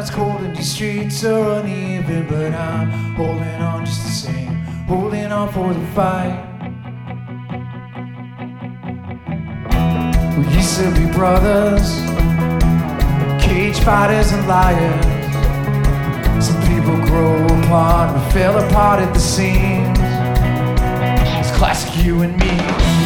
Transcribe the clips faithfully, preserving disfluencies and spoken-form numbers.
it's cold and these streets are uneven, but I'm holding on just the same, holding on for the fight. We used to be brothers, cage fighters and liars. Some people grow apart, we fell apart at the seams. It's classic you and me.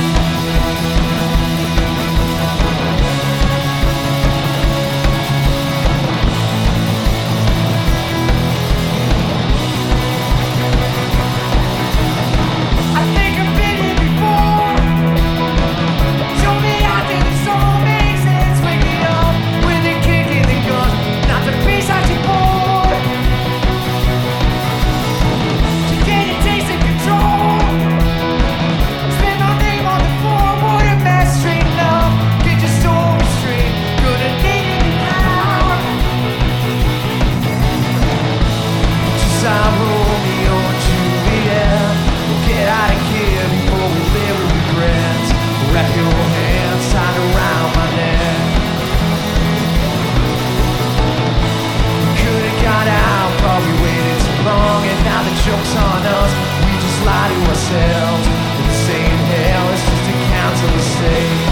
Joke's on us, we just lie to ourselves. In the same hell, it's just a council mistake.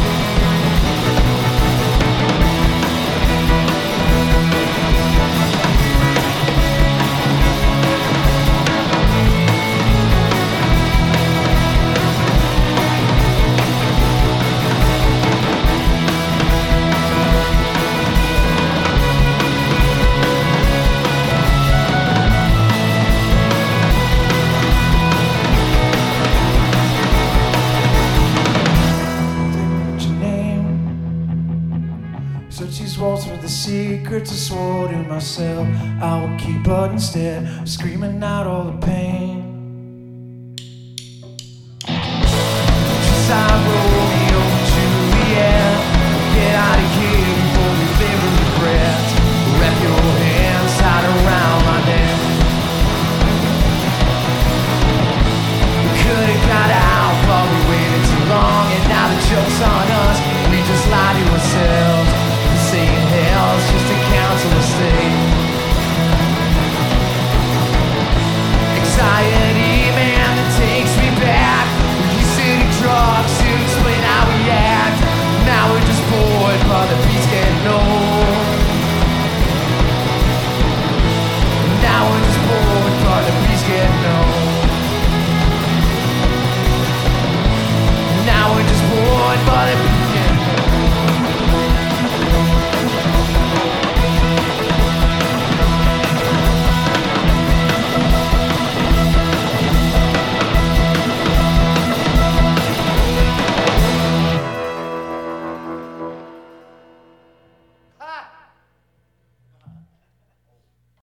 Search these walls for the secrets I swore to myself I would keep, but instead screaming out all the pain.